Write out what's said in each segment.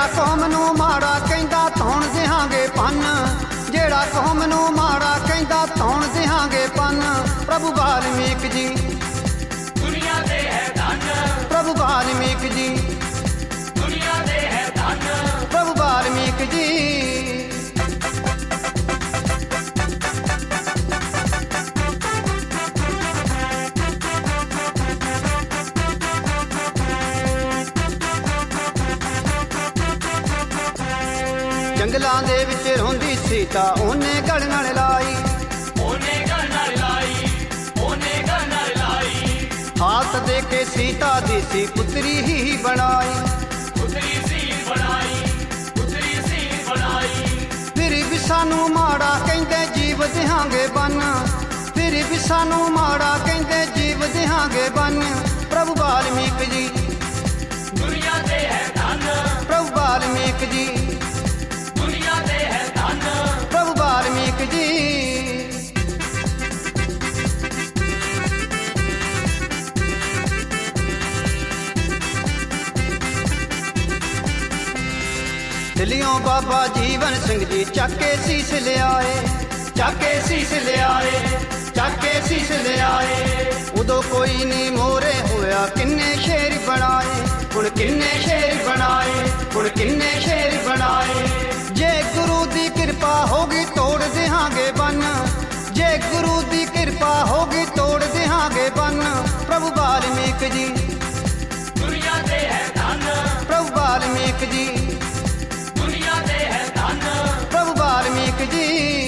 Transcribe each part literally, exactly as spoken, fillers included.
कौम नूं माड़ा कहंदा धौण देहांगे पन, जेड़ा कौम नूं माड़ा कहंदा धौण देहांगे पन। प्रभु वाल्मीक जी दुनिया दे है धन, प्रभु वाल्मीक जी दुनिया दे है धन। प्रभु वाल्मीक जी जंगलां दे विच रोंदी सीता ओने गल नाल लाई, ओने गल नाल लाई, ओने गल नाल लाई। हाथ दे के सीता दी सी पुत्री ही बनाई, पुतरी सी बनाई, पुतरी सी बनाई। फिर भी सानू माड़ा कहंदे जीव देहांगे बन, फिर भी सानू माड़ा कहंदे जीव देहांगे बन। प्रभु वाल्मीक जी दुनिया दे है धन, प्रभु वाल्मीक जी दुनिया दे है धन। प्रभु वाल्मीक जी दिल्लियों बाबा जीवन सिंह जी चाके शीस ले आए, चाके शीस ले आए, चाके शीस ले आए। उदो कोई नहीं मोरे होया किन्ने शेर बनाए, हुण किन्ने शेर बनाए, हुण किन्ने शेर बनाए। जे गुरु दी कृपा होगी तोड़ देहांगे बन, जे गुरु दी कृपा होगी तोड़ देहांगे बन। प्रभु वाल्मीक जी दुनिया दे है धन, प्रभु वाल्मीक जी दुनिया दे है धन। प्रभु वाल्मीक जी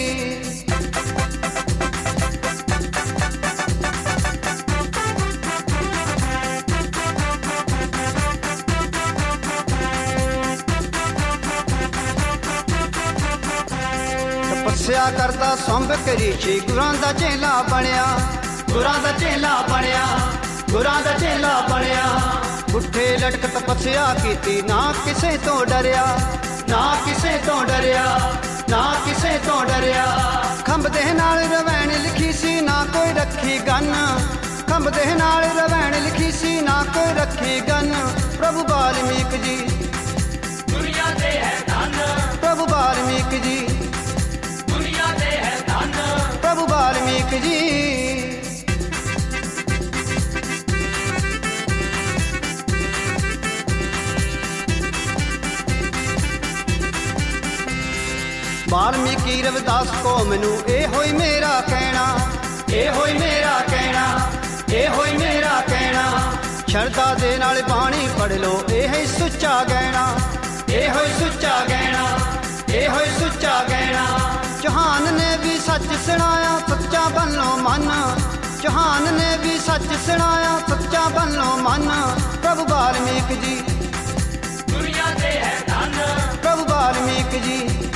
तपस्या करदा संभ करीची गुरां दा चेला बनिया, गुरां दा चेला बनिया, गुरां दा चेला बनिया। पुट्ठे लटक तपस्या कीती ना किसे तो डरिया, ना किसे तो डरिया, ना किसे तो डरिया। खंभ दे नाल रवैण लिखी सी ना कोई रखी गन, खंभ दे नाल रवैण लिखी सी ना कोई रखी गन। प्रभु वाल्मीक जी दुनिया दे है धन, प्रभु वाल्मीक जी दुनिया दे है धन। प्रभु वाल्मीक जी वाल्मीकि रविदास को मैनू ए होई मेरा कहना, ए होई मेरा कहना, ए होई मेरा कहना। शरदा दे नाल बाणी पढ़ लो ए है सुच्चा गहना, ए होई सुच्चा गहना, ए होई सुच्चा गहना। चौहान ने भी सच सुनाया सच्चा बन लो मन, चौहान ने भी सच सुनाया सच्चा बन लो मन। प्रभु वाल्मीक जी दुनिया दे है धन, प्रभु वाल्मीक जी